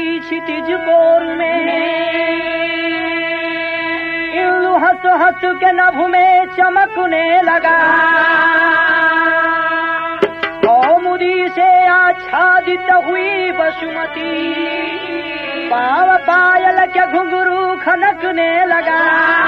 की क्षितिज कोर में इंदु हंस हंस के नभ में चमकने लगा। कौमुदी से आच्छादित हुई बसुमती पाव पायल के घुंघरू खनकने लगा।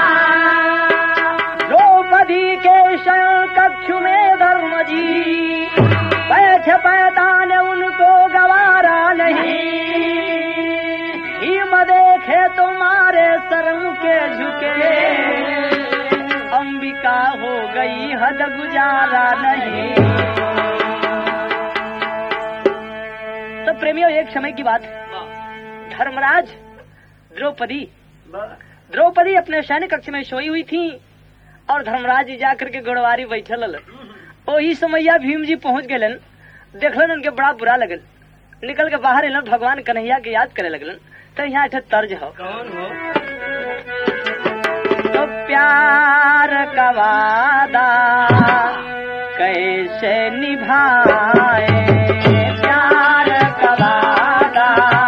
द्रौपदी के शयन कक्ष में धर्म जी बैठ पैदान उनको गवारा नहीं। हिम देखे तुम्हारे शर्म के झुके अंबिका हो गई हद गुजारा नहीं। तो प्रेमियों एक समय की बात, धर्मराज द्रौपदी अपने शयन कक्ष में सोई हुई थी और धर्मराज जी जाकर के गड़वारी बैठल। वही समैया भीम जी पहुंच गए, देखलन उनके बड़ा बुरा लगल, निकल के बाहर एलन, भगवान कन्हैया के याद करे लगलन। तो यहाँ एक तर्ज हो, तो प्यार का वादा कैसे निभाए, प्यार का वादा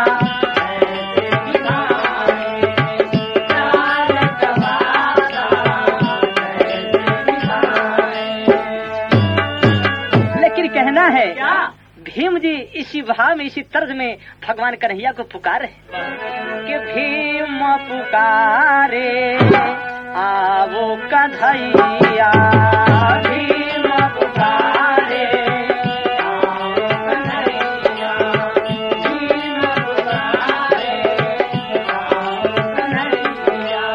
कहना है भीम जी इसी भाव में, इसी तर्ज में भगवान कन्हैया को पुकारे कि भीम पुकारे आवो कन्हैया, भीम पुकारे आवो कन्हैया, भीम पुकारे आवो कन्हैया।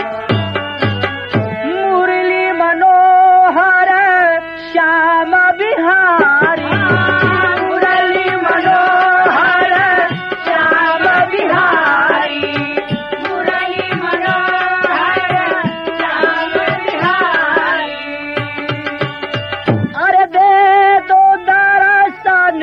मुरली मनोहर श्याम बिहारी, मुरली मनोहर श्याम बिहारी, मुरली मनोहर श्याम बिहारी। अरे दे दो दर्शन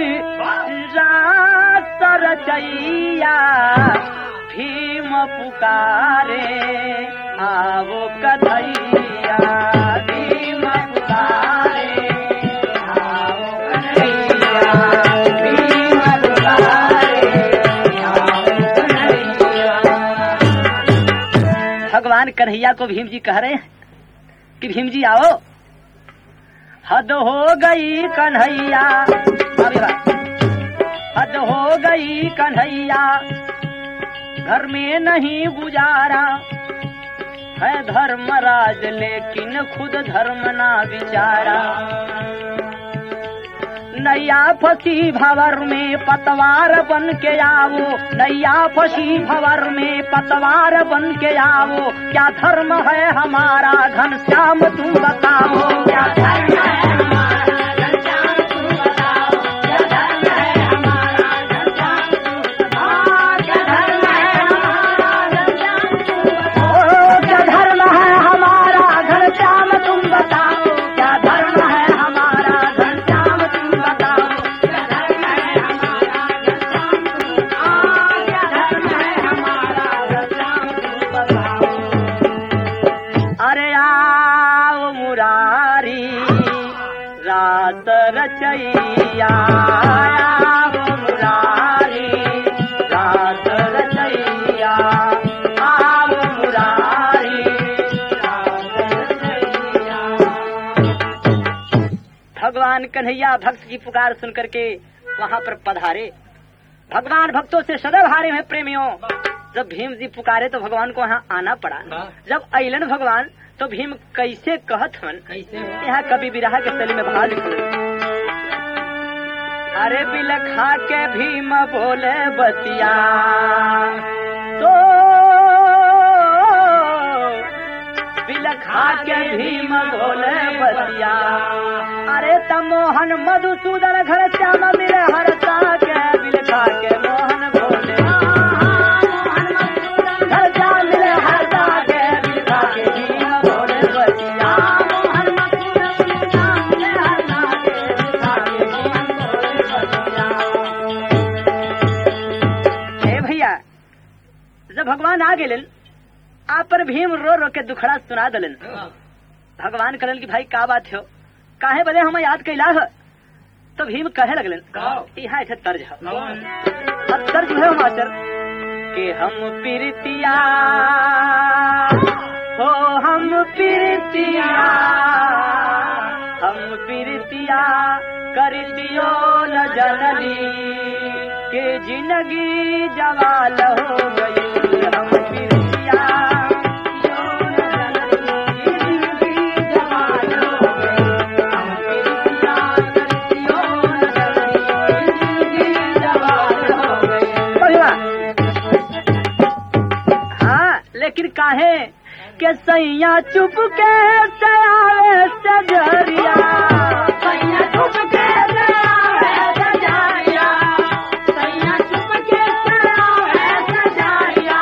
रात रचैया, भीम पुकारे आवो कन्हैया, भीम पुकारे आवो कन्हैया, भीम पुकारे आवो कन्हैया। भगवान कन्हैया को भीम जी कह रहे हैं कि भीम जी आओ, हद हो गई कन्हैया, हद हो गई कन्हैया, घर में नहीं गुजारा है धर्मराज लेकिन खुद धर्म ना विचारा। नैया फंसी भंवर में पतवार बन के आवो, नैया फंसी भंवर में पतवार बन के आवो, क्या धर्म है हमारा घनश्याम तुम बताओ, क्या धर्म है हमारा घनश्याम तुम बताओ, क्या धर्म है हमारा घनश्याम तुम बताओ, क्या धर्म है हमारा घनश्याम तुम बताओ, क्या धर्म है हमारा घनश्याम तुम बताओ, क्या धर्म है हमारा घनश्याम तुम बताओ, क्या धर्म है हमारा घनश्याम तुम बताओ, क्या धर्म है हमारा घनश्याम तुम बताओ। अरे आओ मुरारी रात रचैया, आओ मुरारी रात रचैया, आओ मुरारी रात रचैया। भगवान कन्हैया भक्त की पुकार सुन करके वहाँ पर पधारे। भगवान भक्तों से सदैव हारे हैं प्रेमियों। जब भीम जी पुकारे तो भगवान को यहाँ आना पड़ा। जब अइलन भगवान तो भीम कैसे कहत हन, कैसे यहाँ कभी विरह के शैली में भाव लिखल। अरे बिलखा के भीम बोले बतिया तो बिलखा के भीम बोले बतिया। अरे तमोहन मधुसूदन घर श्याम मिले हरता के बिलखा के मोहन बोले घर श्याम मिले हरता के बिलखा के भीम बोले बतिया। मोहन मधुसूदन मिले हरता के बिलखा के मोहन बोले बतिया। हे भैया जब भगवान आ गेलन आप पर भीम रो रो के दुखड़ा सुना दलन। भगवान करल की भाई का बात हो, काहे बदे हम याद कैला है? तो भीम कहे लगले यहाँ एक तर्ज है। अब तर्ज है मास्टर कि हम प्रीतिया हो हम प्रीतिया कर दियो न जननी के जिंदगी जवाल हो गई। हम प्रीतिया लेकिन काहे के सैया चुप के सयावे सजरिया सैया चुप के सयावे सजरिया सैया चुप के सयावे सजरिया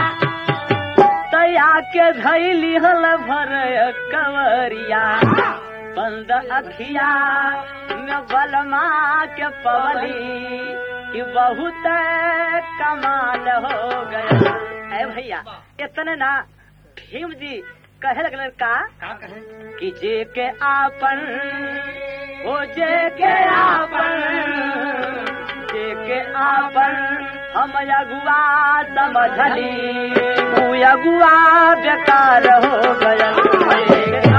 तया के धैली हल भर कवरिया बंद अखिया में बलमा के पवली कि बहुत कमाल हो गया। है भैया इतने ना भीम जी कहे लगल का कि जे के आपन हो जे के आपन हम अगुआ समझली तू अगुआ बेकार हो गया।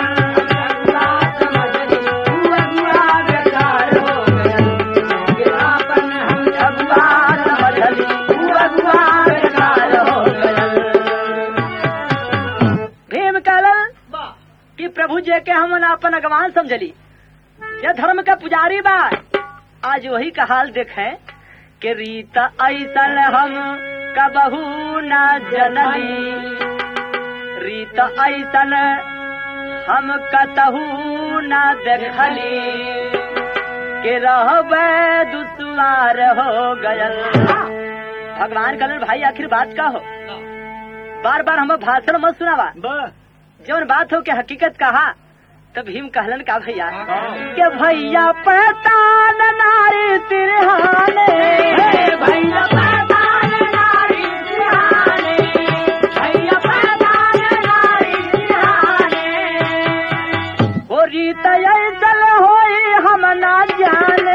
प्रभु जी के हम अपन अगवान समझली ये धर्म का पुजारी बा। आज वही का हाल देखें कि रीत ऐसन हम कबहू न जनली रीत ऐसन हम कतहू न देखली के रहबे दुश्वार हो गयल। भगवान कहलन भाई आखिर बात का हो बार बार हम भाषण मत सुनावा जौन बात हो के हकीकत कहा। तो भीम कहलन का भैया के भैया पहचान नारी तिरहाने भैया पहचान नारी तिरहाने भैया पहचान नारी तिरहाने हो रीत ऐसल होई हम ना जाने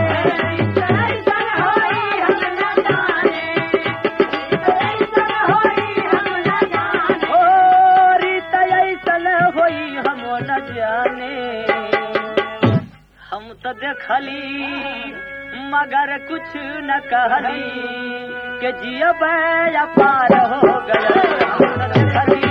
हम तो देखली मगर कुछ न कहली के जियब अपार हो गया। हम तो देखली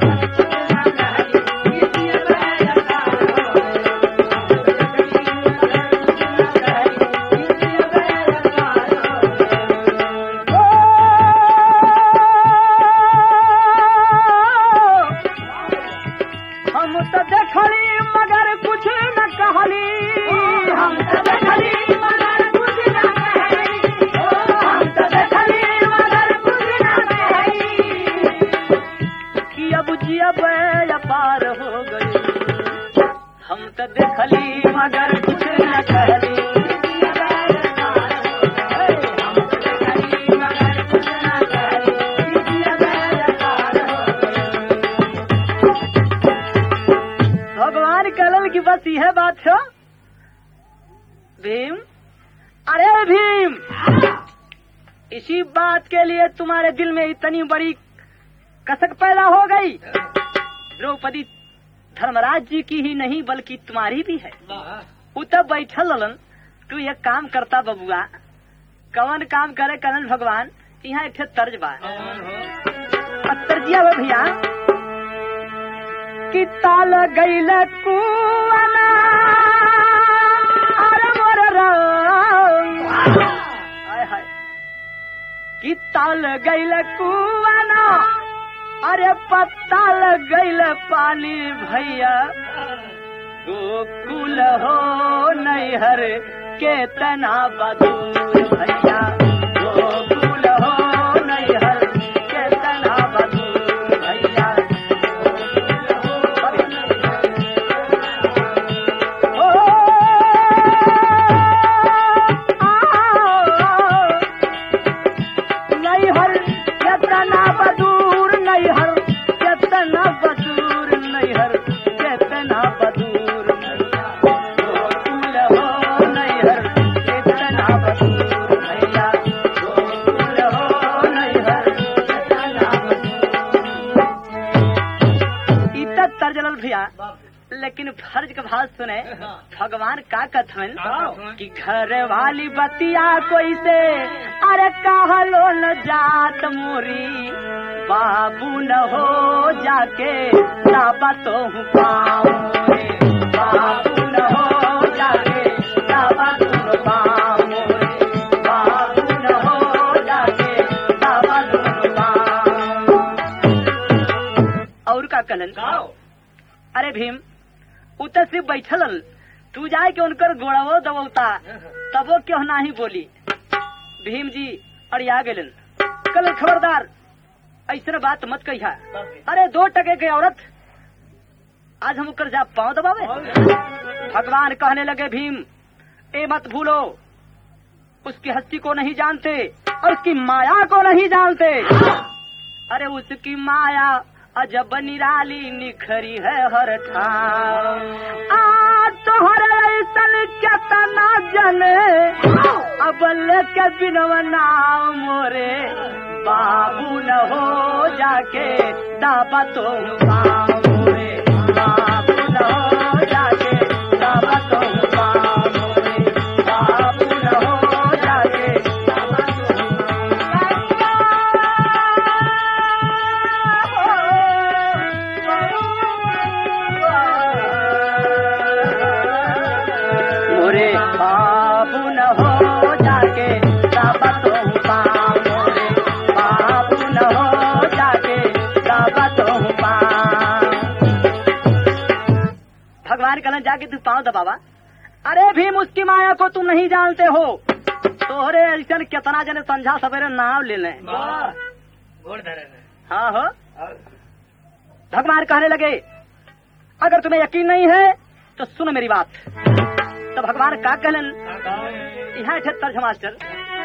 भगवान कलम की बस यह बात है। भीम अरे भीम इसी बात के लिए तुम्हारे दिल में इतनी बड़ी कसक पैदा हो गई। द्रौपदी धर्मराज जी की ही नहीं बल्कि तुम्हारी भी है। उतब बैठल ललन तू एक काम करता बबुआ कवन काम करे करण भगवान यहाँ एक तर्ज बा तर्जिया बा भैया कि ताल गईल कुआना अरे मोर हाय हाय कि ताल गईल कुआना अरे पत्ता लग गईल पानी भैया गोकुल हो नैहर के तना बदूर भैया गोकुल हो नैहर के तना बदूर भैया नैहर के तना बदूर नैहर के तना बदूर नैहर के तना बदूर पड़ल भैया, लेकिन फर्ज का भाव सुने। भगवान का कथन कि घर वाली बतिया कोई से अरे कहलो न जात मोरी, बाबू न हो जाके दाबा तो हूँ पाऊँ, बाबू न हो जाके दाबा तो पाऊँ, बाबू न हो जाके दाबा तो पाऊँ। और का कलन अरे भीम उतर सिर्फ बैठल, तू जाए के उनकर गोड़वो दबौता तब वो क्यों ना ही बोली। भीम जी अड़िया गेलन, कल खबरदार ऐसा बात मत कहिया। अरे 2 टके के औरत आज हम उकर जा पाँव दबावे। भगवान कहने लगे भीम ए मत भूलो, उसकी हस्ती को नहीं जानते और उसकी माया को नहीं जानते। अरे उसकी माया अजब निराली निखरी है हर ठाम, तोहर ऐसन केतना जने अबल के बिनवना मोरे, बाबू न हो जाके दाबा तो मोरे, बाबू न हो जाके दाबा तो मोरे, बाबू न हो जाके दाबा तो मोरे, बाबू न हो जाके दाबा तो मोरे, बाबू न हो जाके दाबा तो भगवान कहना जाके तू पाँव दबावा। अरे भीम उसकी माया को तुम नहीं जानते हो, तोहरे ऐसा कितना जने संझा सवेरे नाम ले लें। हाँ हो। भगवान कहने लगे अगर तुम्हें यकीन नहीं है तो सुनो मेरी बात। तो भगवान का कहलन यहाँ तर्ज मास्टर,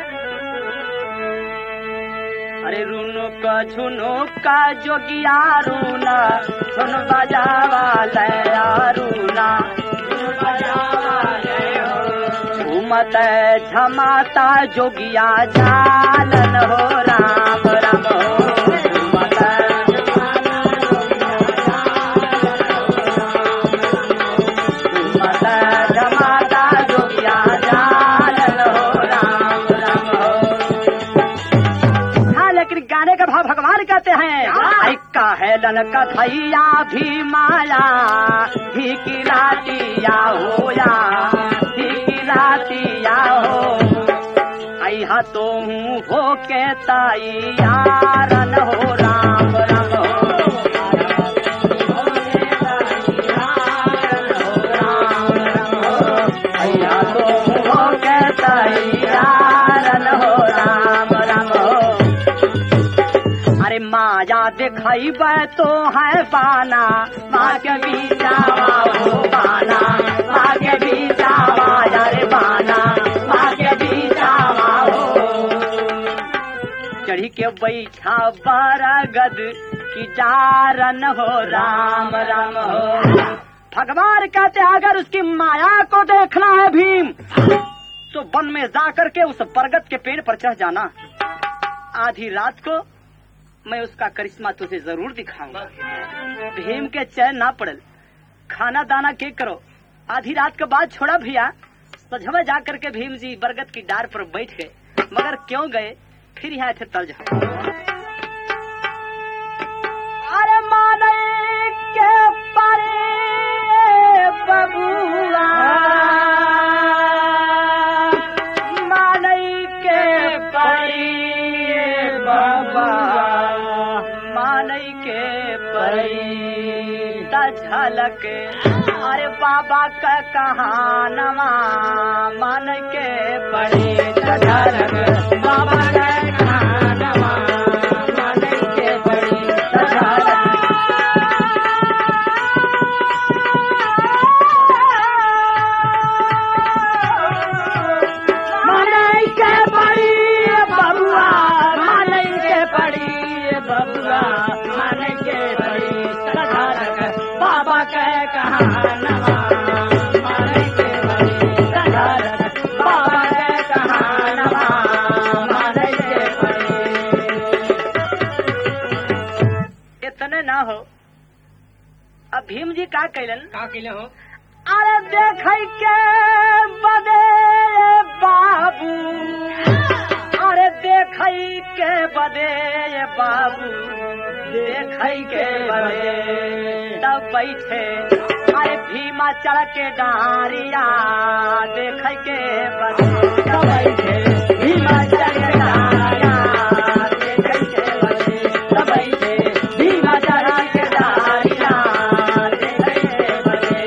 अरे रूनो का झुनो का जोगिया रूना धुन बजावा लया रूना धुन बजावा लय हो, झूमत झमाता जोगिया जालन हो राम राम हो, झूमत झमाता जोगिया जालन हो राम राम हो। हाँ लेकिन गाने का भाव भगवान कहते हैं का है ललका भैया भी माया ही की रातिया हो या ही की रातिया हो, आई तो हो के ताई यारन हो राम राम हो, आई तो हो के ताई यारन हो राम राम हो। अरे माया दिखाई तो है बाना माँ के बीचावा हो बाना, माँ के बीचावा यारे बाना माँ के बीचावा हो, चढ़ी के बैठा बरगद की जारन हो राम राम हो। भगवान कहते अगर उसकी माया को देखना है भीम तो वन में जाकर के उस बरगद के पेड़ पर चढ़ जाना, आधी रात को मैं उसका करिश्मा तुझे जरूर दिखाऊंगा। भीम के चैन ना पड़ल, खाना दाना के करो। आधी रात के बाद छोड़ा भैया, सजवे जा करके भीम जी बरगद की डार पर बैठ गए। मगर क्यों गए फिर यहाँ थे तर्ज, अरे माने के परे बबुआ, माने के परे बाबा, के परी झलक अरे बाबा का कहानवा मन के पड़ी झलक, बाबा का कहानवा मन के पड़ी झलक, मन के पड़ी बबुआ, मन के पड़ी बबुआ, बाबा के कहानवा मन के पड़ी झलक, बाबा के कहानवा मन के पड़ी। इतने ना हो, अब भीम जी का कैलन का कैले हो अरे देख के बदे बाबू अरे देख के बदे बाबू देख के बदे तब बैठे अरे भीमा चढ़ के डारिया देख के बदे तब बैठे भीमा चढ़ के डारिया देख के बदे तब बैठे भीमा चढ़ के डारिया देख के बदे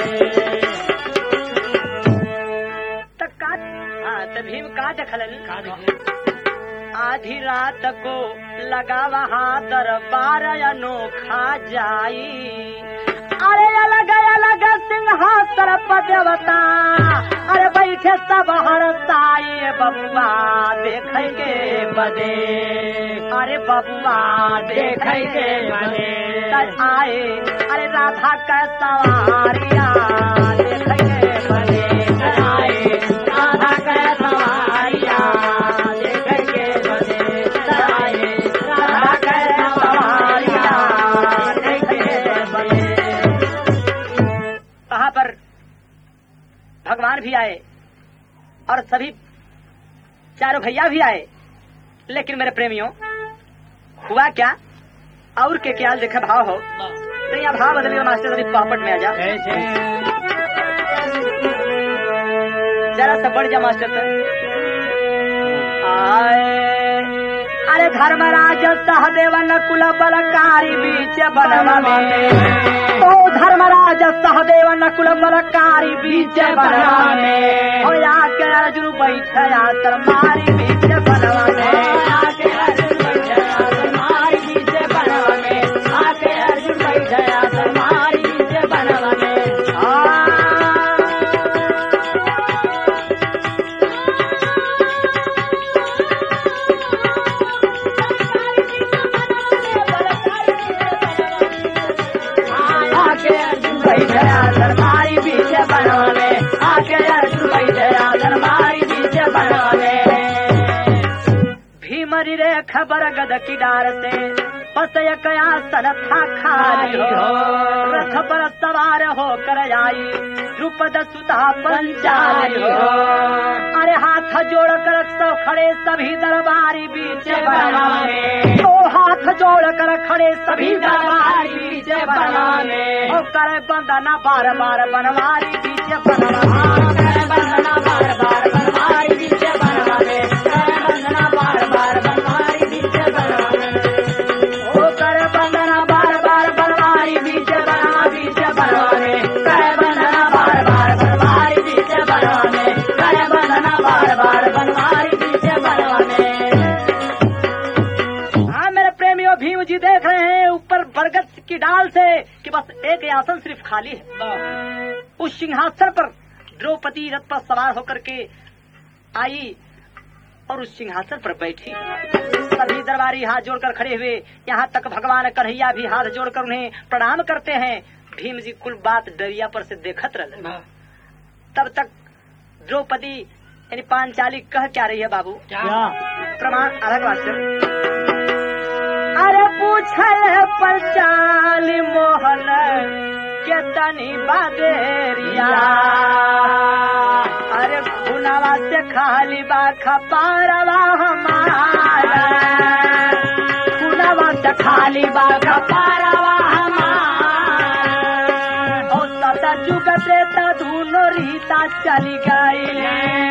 तक का तो भीम का देखलन का देखे आधी रात को लगा वहाँ दरबार अनोखा जाई अरे अलग अलग सिंहासन पर देवता अरे बैठे सब हरसाई बबुआ देख के बदे अरे बबुआ देख के बदे तब आए अरे राधा का सवारिया देख के बदे तब आए राधा का सवारिया पर भगवान भी आए और सभी चारों भैया भी आए लेकिन मेरे प्रेमियों हुआ क्या और के क्या देखे भाव हो तो यहाँ भाव बदलिए मास्टर अभी पापट में आ जा जरा सा बढ़ जा मास्टर अरे धर्मराज सहदेव नकुल बलकारी बीच बनवा में ओ धर्मराज सहदेव नकुल बलकारी बीच बनवा में ओ आके अर्जुन बैठया तरमारी बीच बनवा में आके अर्जुन बैठया तरमारी बीच बनवा में आके अर्जुन बैठया तरमारी बीच बनवा में सरमारी बीच बनवाने आके अर्जुन बैठया सरमारी बीच बनवाने भीमरी रे खबर गद की डार से पसय कया सन था खाली हो रथ पर सवार होकर आई द्रुपद सुता पंचाली हो अरे हाथ जोड़ कर सब खड़े सभी दरबारी बीच बनवाने तो हाथ जोड़ कर खड़े सभी दरबारी बीच बनवाने और करे बंदना बार बार बनवारी बीच बनवाने करे बंदना बार बार बनवारी बीच बनवाने करे बंदना बार बार बनवारी बीच बनवाने ओ करे बंदना बार बार बनवारी बीच बनवाने करे बंदना बार बार बनवारी बीच बनवाने करे बंदना बार बार बनवारी बीच बनवाने। हाँ मेरे प्रेमियों भीम जी देख रहे हैं ऊपर बरगद की डाल से कि बस एक आसन सिर्फ खाली है उस सिंहासन पर द्रौपदी रथ पर सवार होकर के आई और उस सिंहासन पर बैठी सभी दरबारी हाथ जोड़कर खड़े हुए यहाँ तक भगवान कन्हैया भी हाथ जोड़कर उन्हें प्रणाम करते हैं भीम जी कुल बात दरिया पर से देखत रहे तब तक द्रौपदी यानी पांचाली कह क्या रही है बाबू क्या प्रमाण अलग वाक्य अरे पूछल पंचाली मोहन के तनी बादेरिया अरे खुनावा से खाली बा खपारवा हमारा खुनावा से खाली बा खपारवा हमारा ओ सता जुग देता धुनो रीता चली गई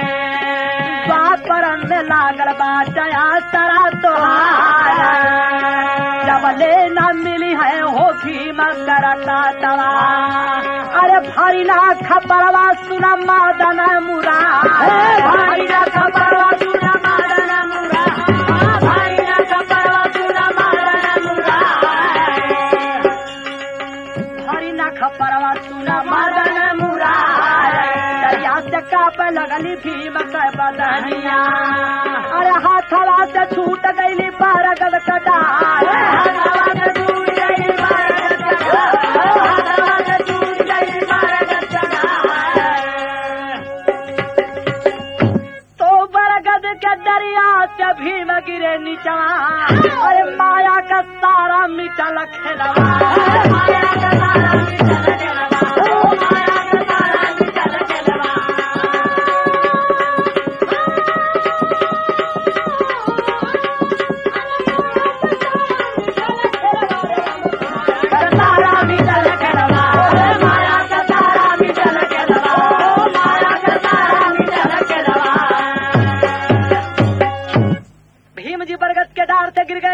परन में लागल बाटया तरा तोहारा जबले न मिली है हो भीम करता तवा अरे भारी ना खपरवा सुना मादन मुरा भारी ना खपरवा सुना मादन मुरा भारी ना खपरवा सुना मादन मुरा भारी ना खपरवा सुना मादन मुरा दरिया से काप लगली भीम के बदनिया अरे हाथवा से छूट गईली बरगद कटार हाथवा से छूट गईली बरगद कटार हाथवा से छूट गईली बरगद कटार तो बरगद के दरिया से भीम गिरे नीचवा अरे माया का सारा मिटल खेलवा माया का सारा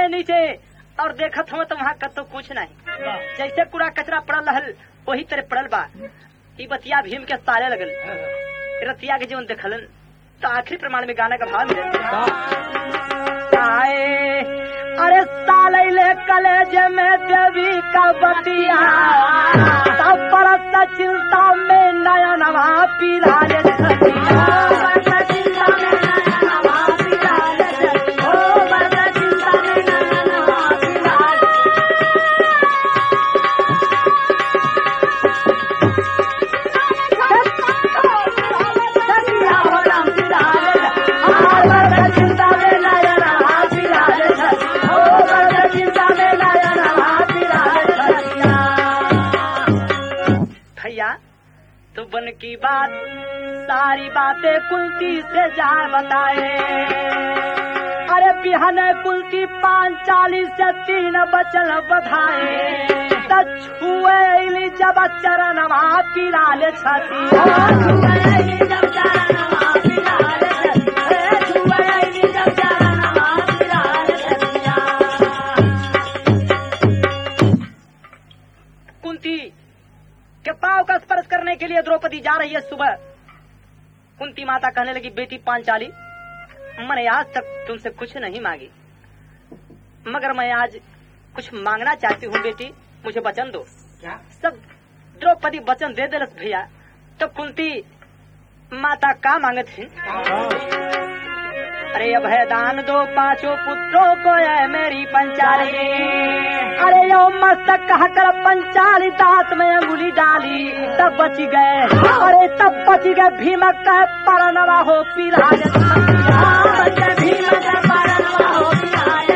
गए नीचे और देखत हम तो वहाँ कतो कुछ नहीं, जैसे कूड़ा कचरा पड़ल रहल वही तरह पड़ल बा। ई बतिया भीम के सारे लगल, रतिया के जीवन देखलन तो आखिरी प्रमाण में गाना का भाव मिले। अरे साले कलेज में देवी का बतिया तब परत चिंता में नयनवा पिराले बन की बात सारी बातें कुलती से जा बताए। अरे बिहन कुलती 45 से 3 बचन बधाए छुए जब चरणवा पिराले छती कुंती के पांव का स्पर्श करने के लिए द्रौपदी जा रही है। सुबह कुंती माता कहने लगी, बेटी पांचाली मैंने आज तक तुमसे कुछ नहीं मांगी, मगर मैं आज कुछ मांगना चाहती हूँ बेटी, मुझे वचन दो। क्या? सब द्रौपदी वचन दे दे भैया। तो कुंती माता का मांगे थी? अरे अभय दान दो 5 पुत्रों को है मेरी पंचाली। अरे यो मस्तक कहकर पंचाली दांत में अंगुली डाली तब बच गए। अरे तब बच गए भीमक का परनवा हो पिराज भीम का परनवा हो पिराज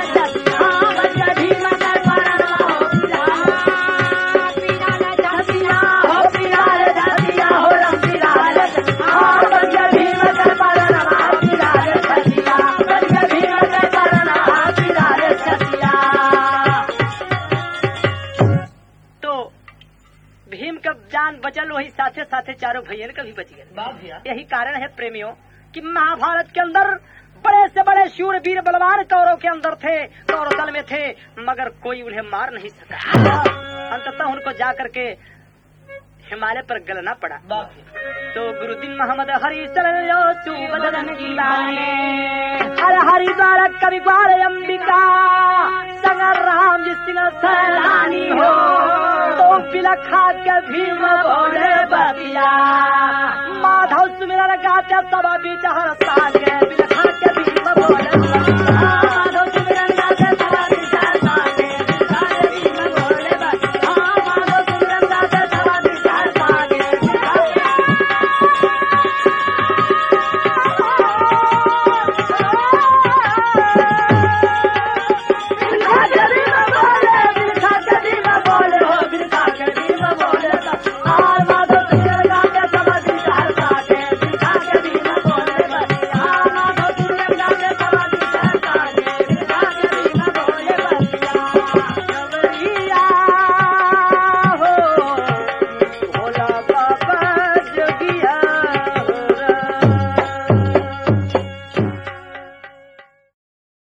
बचल वही साथे साथे चारों भैया का भी बच गए। यही कारण है प्रेमियों कि महाभारत के अंदर बड़े से बड़े शूरवीर बलवान कौरव के अंदर थे, कौरव दल में थे, मगर कोई उन्हें मार नहीं सका। अंततः उनको जाकर के हिमालय पर गलना पड़ा। तो गुरुदीन मोहम्मद हरि बदन की हर हरिद्वार कवि ग्वाल अंबिका संग राम जी सिंह सैलानी हो तो बिलखा के भीम बोले बतिया माधव सुमिरन गाते सब बीच हर सागे बिलखा के भीम बोले माधव सुमिरन गाते सब बीच हर सागे बिलखा के भीम बोले बतिया माधव सुमिरन गाते सब बीच हर सागे बिलखा के भीम बोले हो बिलखा के भीम बोले और माधव